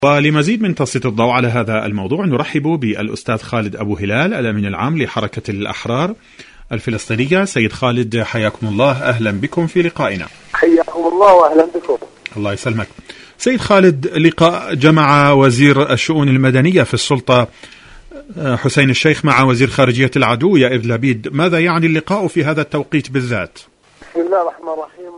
ولمزيد من تسليط الضوء على هذا الموضوع نرحب بالأستاذ خالد أبو هلال الأمين العام لحركة الأحرار الفلسطينية. سيد خالد حياكم الله، أهلا بكم في لقائنا. حياكم الله وأهلا بكم. الله يسلمك. سيد خالد، لقاء جمع وزير الشؤون المدنية في السلطة حسين الشيخ مع وزير خارجية العدو يائر لبيد، ماذا يعني اللقاء في هذا التوقيت بالذات؟ بسم الله الرحمن الرحيم.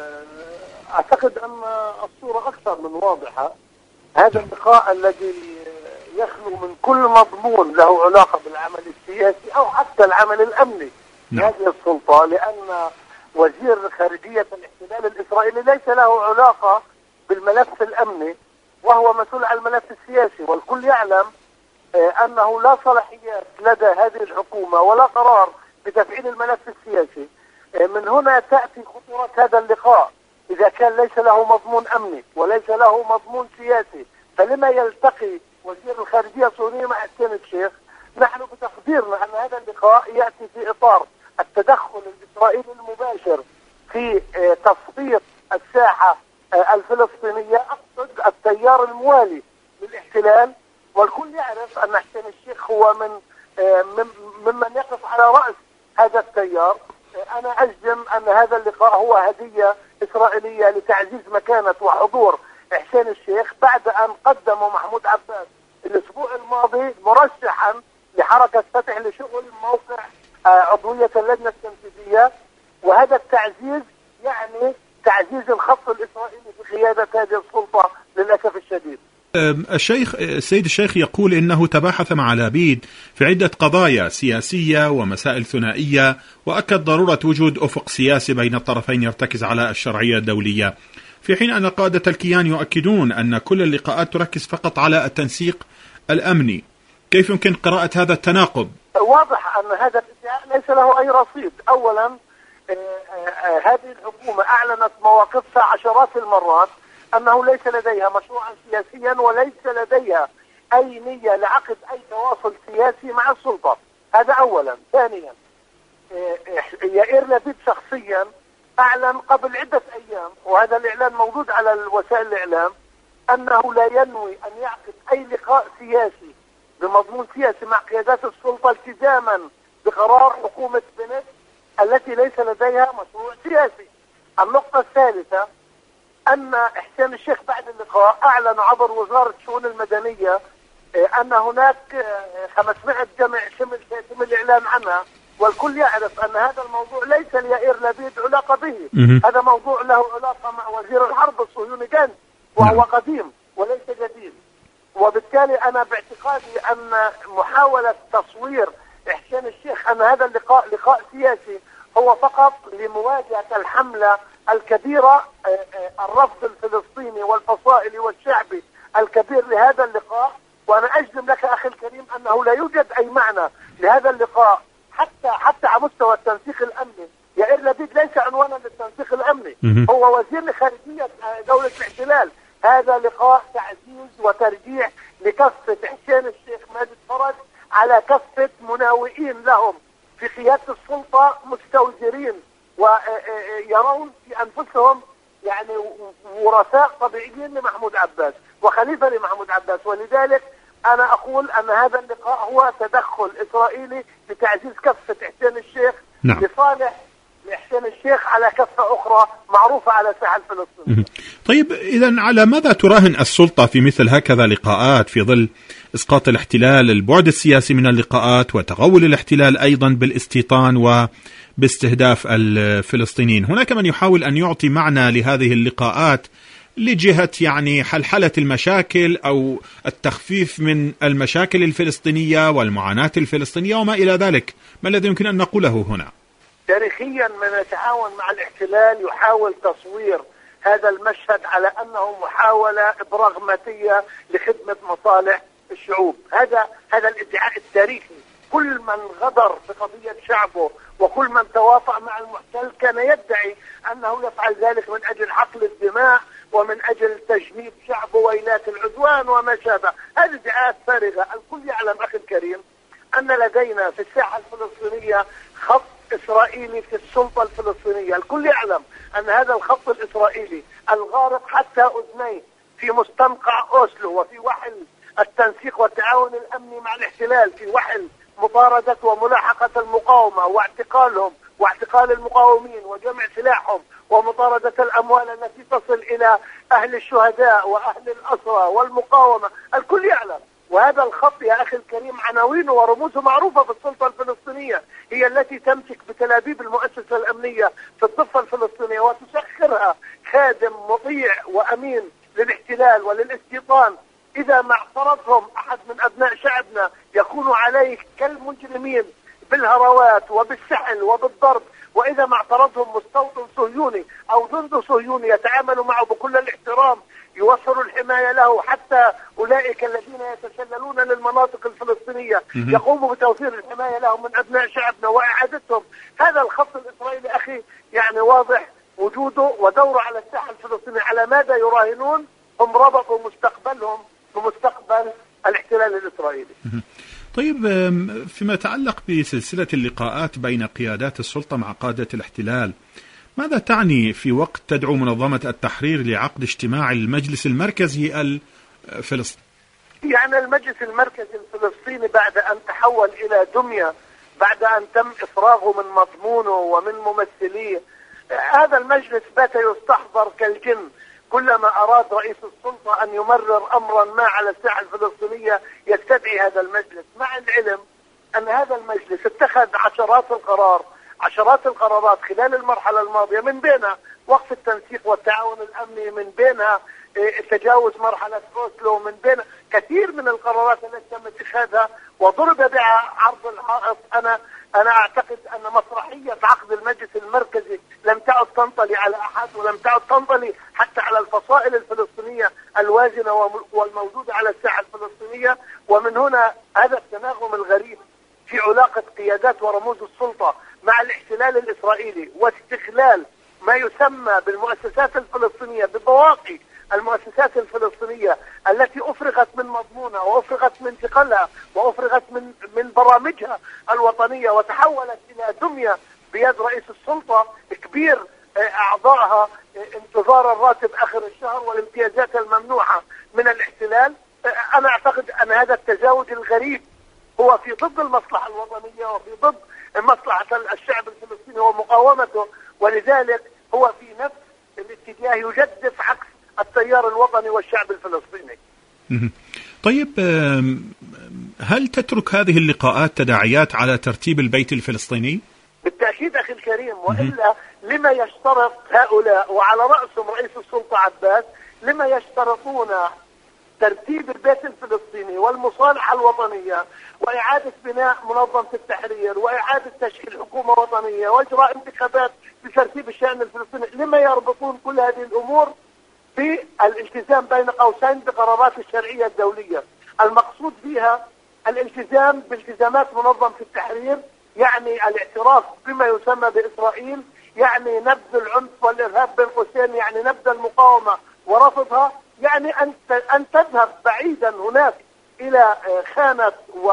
أعتقد أن الصورة أكثر من واضحة. هذا اللقاء الذي يخلو من كل مضمون له علاقة بالعمل السياسي أو حتى العمل الأمني لهذه السلطة، لأن وزير خارجية الاحتلال الإسرائيلي ليس له علاقة بالملف الأمني وهو مسؤول عن الملف السياسي، والكل يعلم أنه لا صلاحيات لدى هذه الحكومة ولا قرار بتفعيل الملف السياسي. من هنا تأتي خطورة هذا اللقاء. إذا كان ليس له مضمون أمني وليس له مضمون سياسي، فلما يلتقي وزير الخارجية السوري مع حسين الشيخ؟ نحن بتقديرنا أن هذا اللقاء يأتي في إطار التدخل الإسرائيلي المباشر في تصفية الساحة الفلسطينية، أقصد التيار الموالي للاحتلال. والكل يعرف أن حسين الشيخ هو ممن يقف على رأس هذا التيار. أنا أجزم أن هذا اللقاء هو هدية إسرائيلية لتعزيز مكانة وحضور حسين الشيخ بعد أن قدموا محمود عباس الأسبوع الماضي مرشحا لحركة فتح لشغل موقع عضوية اللجنة التنفيذية. وهذا التعزيز يعني تعزيز الخط الإسرائيلي في قيادة هذه السلطة للأسف الشديد. السيد الشيخ يقول إنه تباحث مع لبيد في عدة قضايا سياسية ومسائل ثنائية، وأكد ضرورة وجود أفق سياسي بين الطرفين يرتكز على الشرعية الدولية، في حين أن قادة الكيان يؤكدون أن كل اللقاءات تركز فقط على التنسيق الأمني. كيف يمكن قراءة هذا التناقض؟ واضح أن هذا الادعاء ليس له أي رصيد. أولا هذه الحكومة أعلنت مواقفها عشرات المرات أنه ليس لديها مشروعا سياسيا وليس لديها أي نية لعقد أي تواصل سياسي مع السلطة. هذا أولا. ثانيا، يائر لبيد شخصيا أعلن قبل عدة أيام، وهذا الإعلان موجود على وسائل الإعلام، أنه لا ينوي أن يعقد أي لقاء سياسي بمضمون سياسي مع قيادات السلطة التزاما بقرار حكومة بنت التي ليس لديها مشروع سياسي. النقطة الثالثة، أن حسين الشيخ بعد اللقاء أعلن عبر وزارة الشؤون المدنية أن هناك 500 جمع شمل سيتم الإعلان عنها، والكل يعرف أن هذا الموضوع ليس ليائر لبيد علاقة به. هذا موضوع له علاقة مع وزير الحرب الصهيوني جانس، وهو قديم وليس جديد. وبالتالي أنا باعتقادي أن محاولة تصوير حسين الشيخ أن هذا اللقاء لقاء سياسي هو فقط لمواجهة الحملة الكبيرة، الرفض الفلسطيني والفصائلي والشعبي الكبير لهذا اللقاء. وأنا أجزم لك أخي الكريم أنه لا يوجد أي معنى لهذا اللقاء حتى على مستوى التنسيق الأمني. يائر لبيد ليس عنوانا للتنسيق الأمني، هو وزير لخارجية دولة الاحتلال. هذا لقاء تعزيز وترجيح لكفة حسين الشيخ ماجد فرج على كفة مناوئين لهم في قيادة السلطة مستوزرين ويرون في أنفسهم يعني ورثاء طبيعيين لمحمود عباس وخليفة لمحمود عباس. ولذلك أنا أقول أن هذا اللقاء هو تدخل إسرائيلي لتعزيز كفة حسين الشيخ لصالح لحسين الشيخ على كفة أخرى معروفة على الساحة الفلسطينية. طيب، إذن على ماذا تراهن السلطة في مثل هكذا لقاءات في ظل إسقاط الاحتلال، البعد السياسي من اللقاءات، وتغول الاحتلال أيضا بالاستيطان وباستهداف الفلسطينيين؟ هناك من يحاول أن يعطي معنى لهذه اللقاءات لجهة يعني حلحلة المشاكل أو التخفيف من المشاكل الفلسطينية والمعاناة الفلسطينية وما إلى ذلك. ما الذي يمكن أن نقوله هنا؟ تاريخيا من يتعاون مع الاحتلال يحاول تصوير هذا المشهد على أنه محاولة براغماتية لخدمة مصالح الشعوب. هذا الادعاء التاريخي. كل من غدر بقضية شعبه وكل من توافق مع المحتل كان يدعي أنه يفعل ذلك من أجل حقل الدماء ومن أجل تجنيب شعبه ويلات العدوان وما شابه. هذه ادعاءات فارغة. الكل يعلم أخي الكريم أن لدينا في الساحة الفلسطينية خط إسرائيلي في السلطة الفلسطينية. الكل يعلم أن هذا الخط الإسرائيلي الغارق حتى أذنيه في مستنقع أوسلو، وفي وحل التنسيق والتعاون الأمني مع الاحتلال، في وحل مطاردة وملاحقة المقاومة واعتقالهم واعتقال المقاومين وجمع سلاحهم ومطاردة الأموال التي تصل إلى أهل الشهداء وأهل الأسرى والمقاومة. الكل يعلم، وهذا الخط يا أخي الكريم عناوينه ورموزه معروفة في السلطة الفلسطينية، هي التي تمسك بتلابيب المؤسسة الأمنية في الضفة الفلسطينية وتسخرها خادم مطيع وأمين للاحتلال وللاستيطان. إذا ما اعترضهم أحد من أبناء شعبنا يكونوا عليه كالمجرمين بالهروات وبالسحل وبالضرب، وإذا ما اعترضهم مستوطن صهيوني أو جندي صهيوني يتعاملوا معه بكل الاحترام، يوفروا الحماية له. حتى أولئك الذين يتسللون للمناطق الفلسطينية يقوموا بتوفير الحماية لهم من أبناء شعبنا وإعادتهم. هذا الخط الإسرائيلي أخي يعني واضح وجوده ودوره على الساحة الفلسطينية. على ماذا يراهنون؟ هم ربطوا مستقبلهم بمستقبل الاحتلال الإسرائيلي. طيب، فيما يتعلق بسلسلة اللقاءات بين قيادات السلطة مع قادة الاحتلال، ماذا تعني في وقت تدعو منظمة التحرير لعقد اجتماع المجلس المركزي الفلسطيني؟ يعني المجلس المركزي الفلسطيني بعد أن تحول إلى دمية، بعد أن تم إفراغه من مضمونه ومن ممثليه، هذا المجلس بات يستحضر كالجن. كلما أراد رئيس السلطة أن يمرر أمرا ما على الساحة الفلسطينية يستدعي هذا المجلس، مع العلم أن هذا المجلس اتخذ عشرات القرارات خلال المرحلة الماضية، من بينها وقف التنسيق والتعاون الأمني، من بينها تجاوز مرحلة أوسلو، من بين كثير من القرارات التي تم اتخاذها وضرب بها عرض الحائط. أنا أعتقد أن مسرحية عقد المجلس المركزي لم تعد تنطلي على أحد، ولم تعد تنطلي حتى على الفصائل الفلسطينية الوازنة والموجودة على الساحة الفلسطينية. ومن هنا هذا التناغم الغريب في علاقة قيادات ورموز السلطة مع الاحتلال الإسرائيلي واستغلال ما يسمى بالمؤسسات الفلسطينية، ببواقي المؤسسات الفلسطينية التي أفرغت من مضمونها وأفرغت من ثقلها وأفرغت من برامجها الوطنية، وتحولت إلى دمية بيد رئيس السلطة كبير أعضائها، انتظار الراتب آخر الشهر والامتيازات الممنوحة من الاحتلال. أنا أعتقد أن هذا التزاوج الغريب هو في ضد المصلحة الوطنية وفي ضد مصلحة الشعب الفلسطيني ومقاومته، ولذلك هو في نفس الاتجاه يجدف عكس التيار الوطني والشعب الفلسطيني. طيب، هل تترك هذه اللقاءات تداعيات على ترتيب البيت الفلسطيني؟ بالتأكيد أخي الكريم، وإلا لما يشترط هؤلاء وعلى رأسهم رئيس السلطة عباس، لما يشترطون ترتيب البيت الفلسطيني والمصالحة الوطنية وإعادة بناء منظمة التحرير وإعادة تشكيل حكومة وطنية وإجراء انتخابات لترتيب الشأن الفلسطيني؟ لما يربطون كل هذه الأمور بالالتزام بين قوسين بقرارات الشرعية الدولية؟ المقصود فيها الالتزام بالتزامات منظمة التحرير، يعني الاعتراف بما يسمى بإسرائيل، يعني نبذ العنف والإرهاب بين قوسين، يعني نبذ المقاومة ورفضها، يعني أن تذهب بعيدا هناك إلى خانة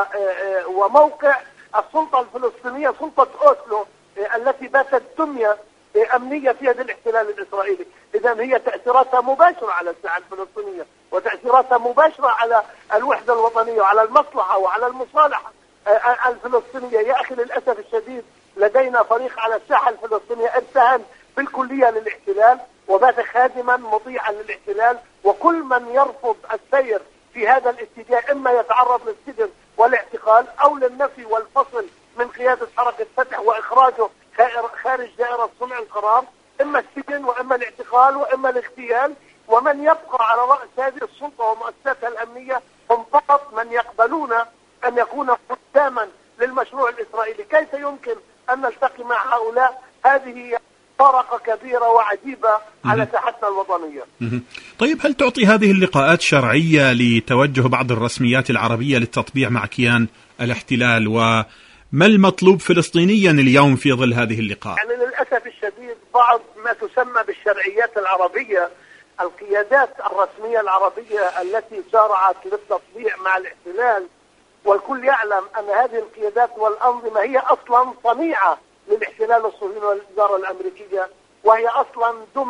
وموقع السلطة الفلسطينية، سلطة أوسلو التي باتت دمية أمنية في يد الاحتلال الإسرائيلي. إذن هي تأثيراتها مباشرة على الساحة الفلسطينية، وتأثيراتها مباشرة على الوحدة الوطنية وعلى المصلحة وعلى المصالحة الفلسطينية. يا أخي للأسف الشديد لدينا فريق على الساحة الفلسطينية ارتهن بالكلية للاحتلال وبات خادما مطيعا للاحتلال، وكل من يرفض السير في هذا الاتجاه إما يتعرض للسجن والاعتقال أو للنفي والفصل من قيادة حركة فتح وإخراجه خارج دائرة صنع القرار، إما السجن وإما الاعتقال وإما الاغتيال. ومن يبقى على رأس هذه السلطة ومؤسساتها الأمنية هم فقط من يقبلون أن يكون قداما للمشروع الإسرائيلي. كيف يمكن أن نلتقي مع هؤلاء؟ هذه فرقة كبيرة وعجيبة على ساحتنا الوطنية. طيب، هل تعطي هذه اللقاءات شرعية لتوجه بعض الرسميات العربية للتطبيع مع كيان الاحتلال؟ وما المطلوب فلسطينيا اليوم في ظل هذه اللقاء؟ يعني للأسف الشديد بعض ما تسمى بالشرعيات العربية، القيادات الرسمية العربية التي سارعت للتطبيع مع الاحتلال، والكل يعلم أن هذه القيادات والأنظمة هي أصلا صنيعة للاحتلال الصهيوني والإدارة الأمريكية، وهي أصلا دمى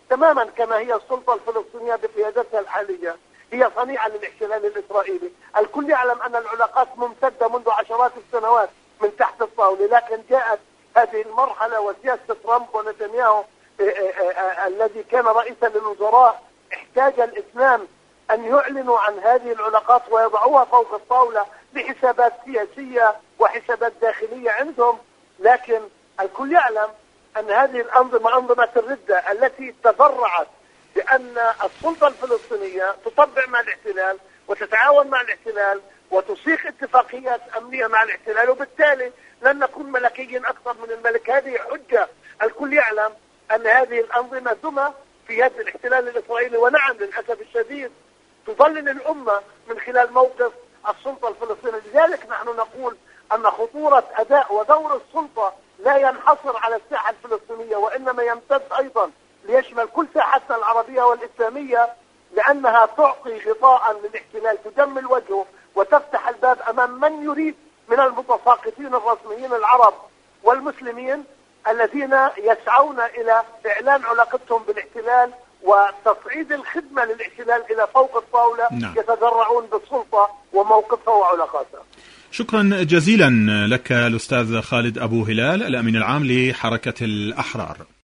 تماما كما هي السلطة الفلسطينية بقيادتها الحالية هي صنيعة للاحتلال الإسرائيلي. الكل يعلم أن العلاقات ممتدة منذ عشرات السنوات من تحت الطاولة، لكن جاءت هذه المرحلة وسياسة ترامب ونتنياهو الذي كان رئيسا للوزراء احتاج الاثنان أن يعلنوا عن هذه العلاقات ويضعوها فوق الطاولة لحسابات سياسية وحسابات داخلية عندهم. لكن الكل يعلم أن هذه الأنظمة أنظمة الردة التي تفرعت بأن السلطة الفلسطينية تطبع مع الاحتلال وتتعاون مع الاحتلال وتصيغ اتفاقيات أمنية مع الاحتلال، وبالتالي لن نكون ملكيين أكثر من الملك. هذه حجة. الكل يعلم أن هذه الأنظمة دمى في يد الاحتلال الإسرائيلي، ونعم للأسف الشديد تضلل الأمة من خلال موقف السلطة الفلسطينية. لذلك نحن نقول أن خطورة أداء ودور السلطة لا ينحصر على الساحة الفلسطينية، وإنما يمتد أيضا ليشمل كل ساحتنا العربية والإسلامية، لأنها تعطي غطاء للاحتلال تجمل وجهه وتفتح الباب أمام من يريد من المتساقطين الرسميين العرب والمسلمين الذين يسعون إلى إعلان علاقتهم بالاحتلال وتصعيد الخدمة للاحتلال إلى فوق الطاولة. نعم. يتذرعون بالسلطة وموقفها وعلاقاتها. شكرا جزيلا لك الأستاذ خالد أبو هلال، الأمين العام لحركة الأحرار.